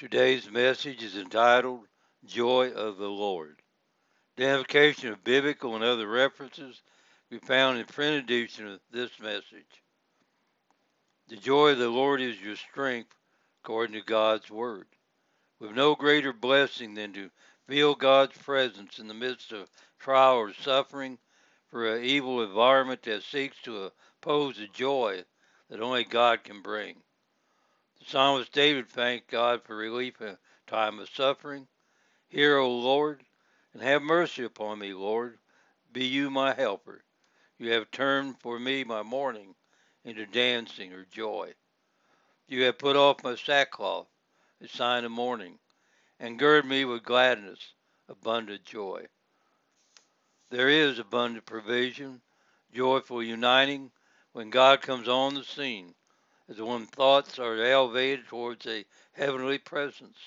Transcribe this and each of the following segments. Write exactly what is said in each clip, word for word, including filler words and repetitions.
Today's message is entitled Joy of the Lord. Identification of biblical and other references we found in print edition of this message. The joy of the Lord is your strength, according to God's Word. With no greater blessing than to feel God's presence in the midst of trial or suffering for an evil environment that seeks to oppose the joy that only God can bring. The psalmist David thanked God for relief in a time of suffering. Hear, O Lord, and have mercy upon me, Lord. Be you my helper. You have turned for me my mourning into dancing or joy. You have put off my sackcloth, a sign of mourning, and gird me with gladness, abundant joy. There is abundant provision, joyful uniting, when God comes on the scene, as when thoughts are elevated towards a heavenly presence.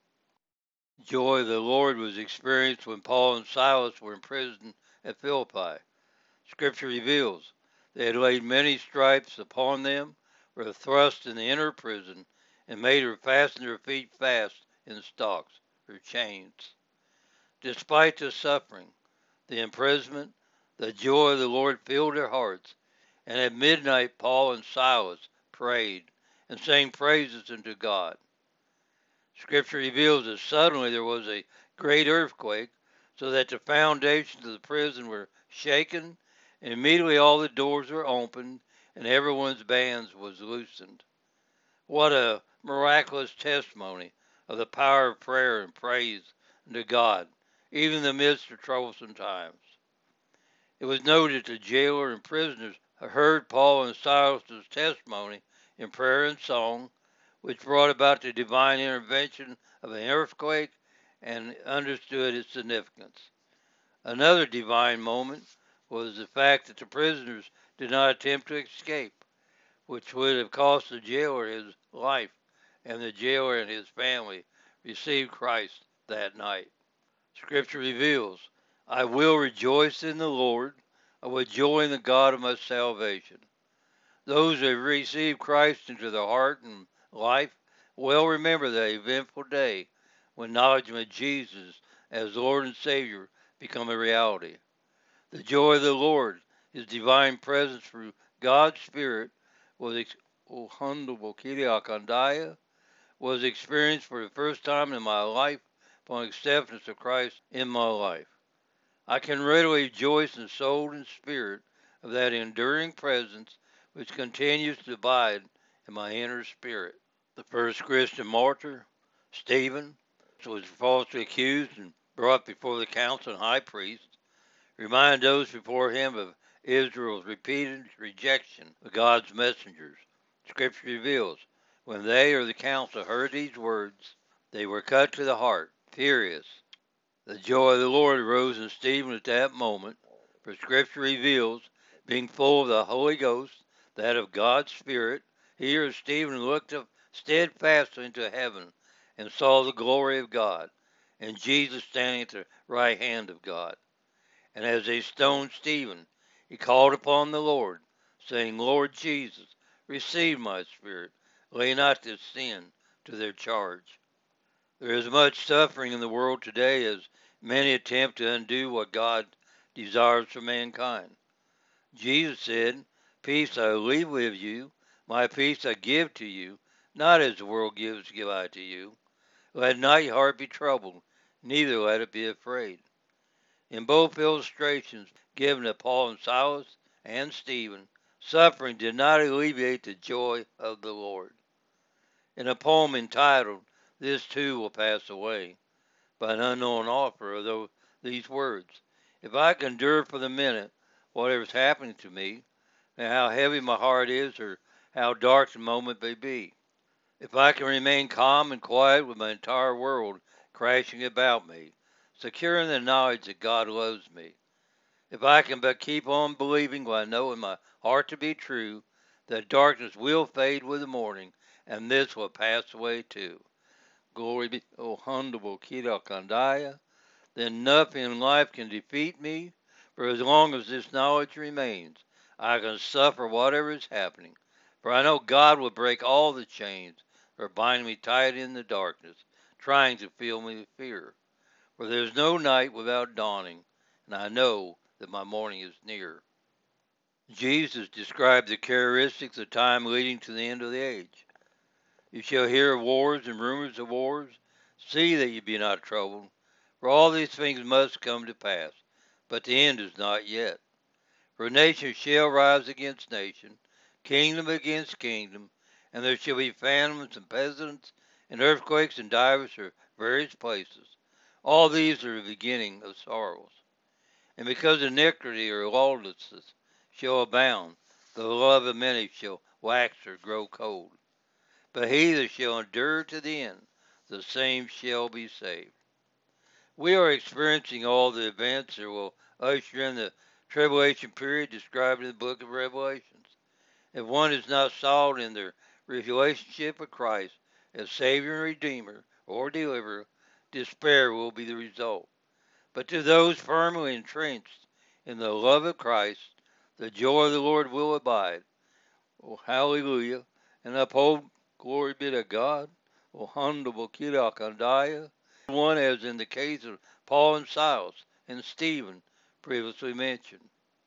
Joy of the Lord was experienced when Paul and Silas were in prison at Philippi. Scripture reveals they had laid many stripes upon them, were thrust in the inner prison, and made her fasten their feet fast in stocks, or chains. Despite the suffering, the imprisonment, the joy of the Lord filled their hearts, and at midnight Paul and Silas prayed and sang praises unto God. Scripture reveals that suddenly there was a great earthquake, so that the foundations of the prison were shaken, and immediately all the doors were opened, and everyone's bands was loosened. What a miraculous testimony of the power of prayer and praise unto God, even in the midst of troublesome times. It was noted that the jailer and prisoners heard Paul and Silas' testimony in prayer and song, which brought about the divine intervention of an earthquake and understood its significance. Another divine moment was the fact that the prisoners did not attempt to escape, which would have cost the jailer his life, and the jailer and his family received Christ that night. Scripture reveals, I will rejoice in the Lord, I will joy in the God of my salvation. Those who have received Christ into their heart and life well remember that eventful day when knowledge of Jesus as Lord and Savior become a reality. The joy of the Lord, His divine presence through God's Spirit, was ex- was experienced for the first time in my life upon acceptance of Christ in my life. I can readily rejoice in soul and spirit of that enduring presence which continues to abide in my inner spirit. The first Christian martyr, Stephen, was falsely accused and brought before the council and high priest, reminded those before him of Israel's repeated rejection of God's messengers. Scripture reveals, when they or the council heard these words, they were cut to the heart, furious. The joy of the Lord arose in Stephen at that moment, for Scripture reveals, being full of the Holy Ghost, that of God's Spirit, here Stephen looked up steadfastly into heaven and saw the glory of God, and Jesus standing at the right hand of God. And as they stoned Stephen, he called upon the Lord, saying, Lord Jesus, receive my spirit. Lay not this sin to their charge. There is much suffering in the world today as many attempt to undo what God desires for mankind. Jesus said, Peace I leave with you, my peace I give to you, not as the world gives give I to you. Let not your heart be troubled, neither let it be afraid. In both illustrations given to Paul and Silas and Stephen, suffering did not alleviate the joy of the Lord. In a poem entitled, This Too Will Pass Away, by an unknown author, are these words, If I can endure for the minute whatever is happening to me, and how heavy my heart is or how dark the moment may be, if I can remain calm and quiet with my entire world crashing about me, secure in the knowledge that God loves me, if I can but keep on believing what I know in my heart to be true, that darkness will fade with the morning, and this will pass away too. Glory be, O humble Kandaya, then nothing in life can defeat me, for as long as this knowledge remains, I can suffer whatever is happening, for I know God will break all the chains are binding me tight in the darkness, trying to fill me with fear. For there is no night without dawning, and I know that my morning is near. Jesus described the characteristics of time leading to the end of the age. You shall hear of wars and rumors of wars. See that you be not troubled, for all these things must come to pass, but the end is not yet. For nation shall rise against nation, kingdom against kingdom, and there shall be famines and pestilence, and earthquakes in divers or various places. All these are the beginning of sorrows. And because iniquity or lawlessness shall abound, the love of many shall wax or grow cold. But he that shall endure to the end, the same shall be saved. We are experiencing all the events that will usher in the tribulation period described in the book of Revelations. If one is not solid in their relationship with Christ as Savior and Redeemer or Deliverer, despair will be the result. But to those firmly entrenched in the love of Christ, the joy of the Lord will abide. Oh, hallelujah. And uphold, glory be to God. Oh, humble Kiriakandaya. One as in the case of Paul and Silas and Stephen, previously mentioned.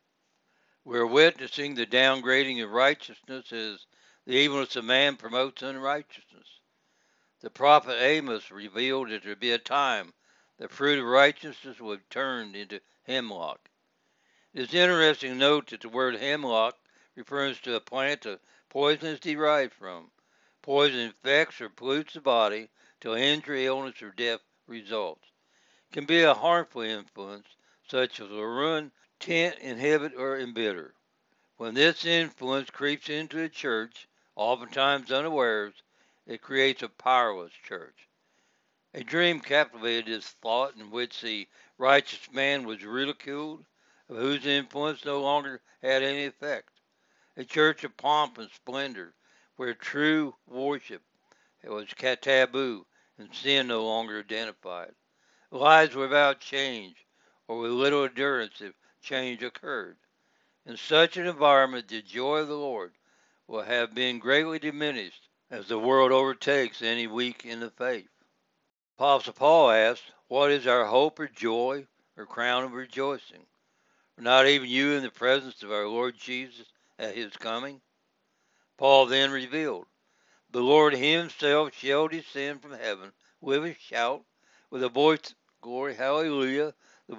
We're witnessing the downgrading of righteousness as the evilness of man promotes unrighteousness. The prophet Amos revealed that there would be a time the fruit of righteousness would be turned into hemlock. It is interesting to note that the word hemlock refers to a plant that poison is derived from. Poison infects or pollutes the body till injury, illness, or death results. It can be a harmful influence, such as will ruin, tint, inhibit, or embitter. When this influence creeps into a church, oftentimes unawares, it creates a powerless church. A dream captivated this thought in which the righteous man was ridiculed, of whose influence no longer had any effect. A church of pomp and splendor, where true worship was taboo and sin no longer identified. Lives without change, or with little endurance if change occurred. In such an environment, the joy of the Lord will have been greatly diminished as the world overtakes any weak in the faith. Apostle Paul asked, what is our hope or joy or crown of rejoicing? Are not even you in the presence of our Lord Jesus at his coming? Paul then revealed, the Lord himself shall descend from heaven with a shout, with a voice, glory, hallelujah, the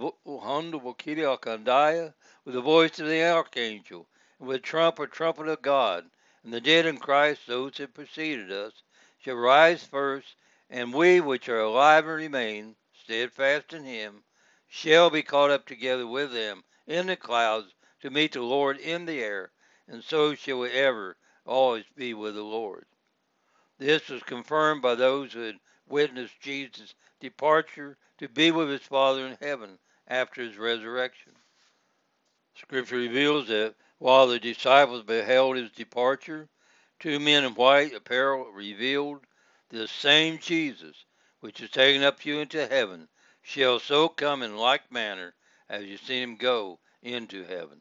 Kiriakandaya, with the voice of the archangel, and with the trumpet, trumpet of God, and the dead in Christ, those that preceded us, shall rise first, and we which are alive and remain, steadfast in him, shall be caught up together with them in the clouds to meet the Lord in the air, and so shall we ever always be with the Lord. This was confirmed by those who had witnessed Jesus' departure to be with his Father in heaven after his resurrection. Scripture reveals that while the disciples beheld his departure, two men in white apparel revealed, the same Jesus, which is taken up you into heaven, shall so come in like manner as you see him go into heaven.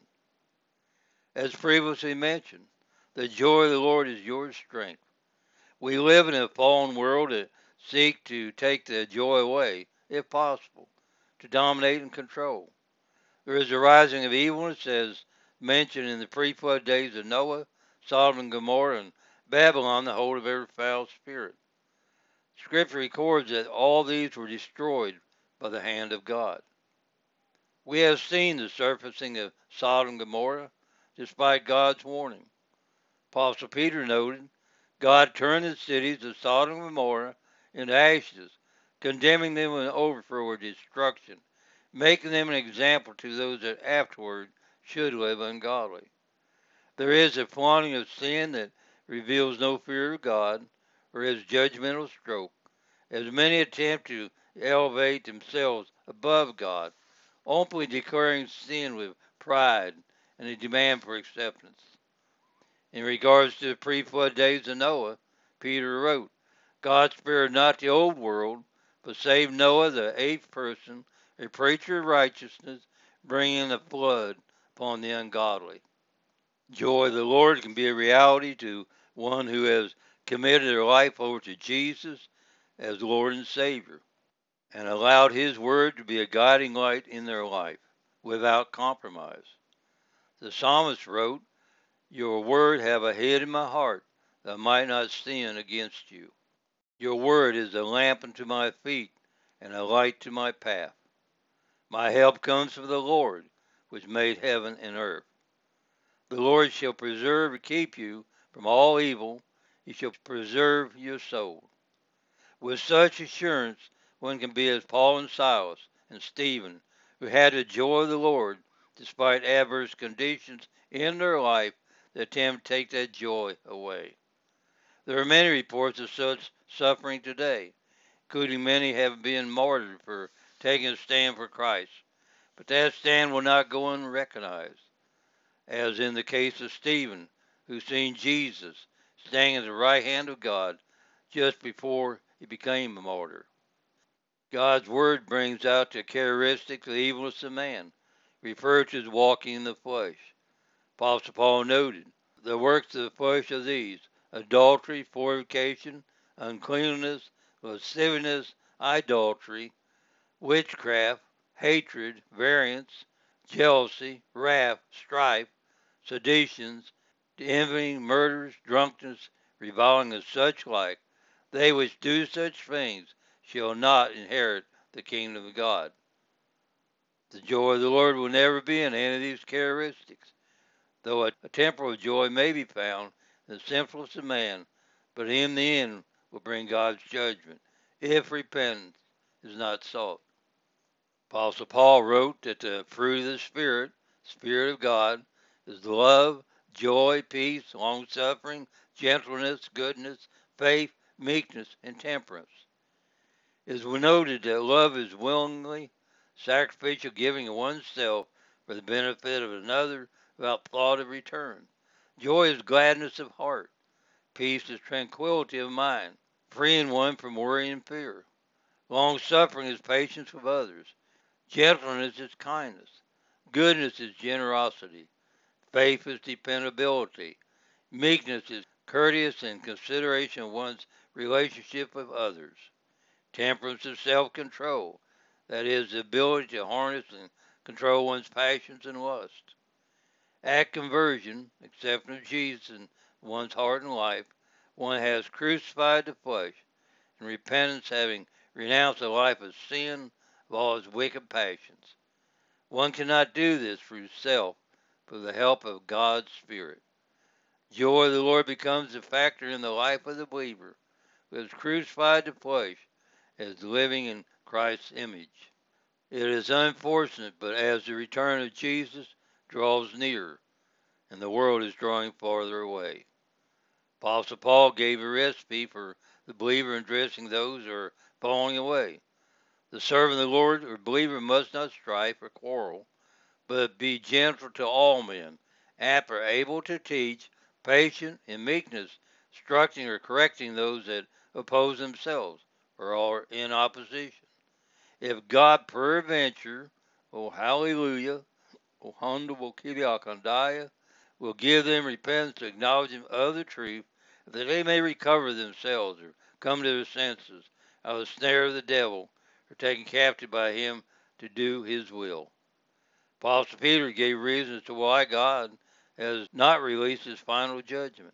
As previously mentioned, the joy of the Lord is your strength. We live in a fallen world that seek to take the joy away, if possible, to dominate and control. There is a rising of evilness as mentioned in the pre-flood days of Noah, Sodom and Gomorrah, and Babylon, the hold of every foul spirit. Scripture records that all these were destroyed by the hand of God. We have seen the surfacing of Sodom and Gomorrah despite God's warning. Apostle Peter noted, God turned the cities of Sodom and Gomorrah into ashes, condemning them with an overthrow or destruction, making them an example to those that afterward should live ungodly. There is a flaunting of sin that reveals no fear of God or his judgmental stroke, as many attempt to elevate themselves above God, openly declaring sin with pride and a demand for acceptance. In regards to the pre-flood days of Noah, Peter wrote, God spared not the old world, but saved Noah, the eighth person, a preacher of righteousness, bringing the flood upon the ungodly. Joy of the Lord can be a reality to one who has committed their life over to Jesus as Lord and Savior, and allowed His Word to be a guiding light in their life without compromise. The psalmist wrote, "Your word have I hid in my heart, that I might not sin against you. Your word is a lamp unto my feet, and a light to my path. My help comes from the Lord, which made heaven and earth. The Lord shall preserve and keep you from all evil. He shall preserve your soul." With such assurance, one can be as Paul and Silas and Stephen, who had the joy of the Lord despite adverse conditions in their life that attempt to take that joy away. There are many reports of such suffering today, including many have been martyred for taking a stand for Christ. But that stand will not go unrecognized, as in the case of Stephen, who seen Jesus standing at the right hand of God just before he became a martyr. God's word brings out the characteristics of the evilness of man, referred to as walking in the flesh. Apostle Paul noted, "The works of the flesh are these: adultery, fornication, uncleanness, lasciviousness, idolatry, witchcraft, hatred, variance, jealousy, wrath, strife, seditions, envying, murders, drunkenness, reviling, and such like. They which do such things shall not inherit the kingdom of God." The joy of the Lord will never be in any of these characteristics, though a, a temporal joy may be found in the simplest of man, but in the end will bring God's judgment if repentance is not sought. Apostle Paul wrote that the fruit of the Spirit, Spirit of God, is love, joy, peace, long-suffering, gentleness, goodness, faith, meekness, and temperance. It is noted that love is willingly, sacrificial giving of oneself for the benefit of another without thought of return. Joy is gladness of heart. Peace is tranquility of mind, freeing one from worry and fear. Long-suffering is patience with others. Gentleness is kindness. Goodness is generosity. Faith is dependability. Meekness is courteous and consideration of one's relationship with others. Temperance is self-control. That is, the ability to harness and control one's passions and lust. At conversion, accepting of Jesus in one's heart and life, one has crucified the flesh, and repentance having renounced a life of sin of all its wicked passions. One cannot do this through self, but with the help of God's Spirit. Joy of the Lord becomes a factor in the life of the believer, who has crucified the flesh as living in Christ's image. It is unfortunate, but as the return of Jesus draws near, and the world is drawing farther away. Apostle Paul gave a recipe for the believer in addressing those who are falling away. The servant of the Lord or believer must not strife or quarrel, but be gentle to all men, apt or able to teach, patient in meekness, instructing or correcting those that oppose themselves or are in opposition. If God peradventure, oh hallelujah, oh humble kiliakandaya, will give them repentance to acknowledging of the truth, that they may recover themselves or come to their senses out of the snare of the devil, or taken captive by him to do his will. Apostle Peter gave reasons to why God has not released his final judgment.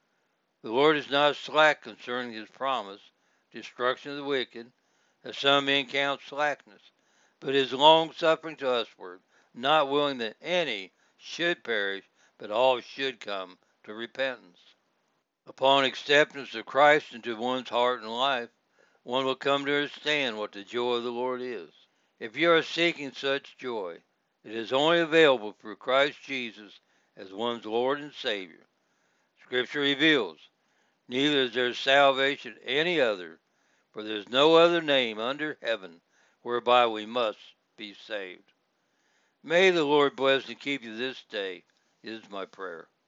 The Lord is not slack concerning his promise, destruction of the wicked, as some men count slackness, but is long-suffering to usward, not willing that any should perish, but all should come to repentance. Upon acceptance of Christ into one's heart and life, one will come to understand what the joy of the Lord is. If you are seeking such joy, it is only available through Christ Jesus as one's Lord and Savior. Scripture reveals, "Neither is there salvation any other, for there is no other name under heaven whereby we must be saved." May the Lord bless and keep you this day, is my prayer.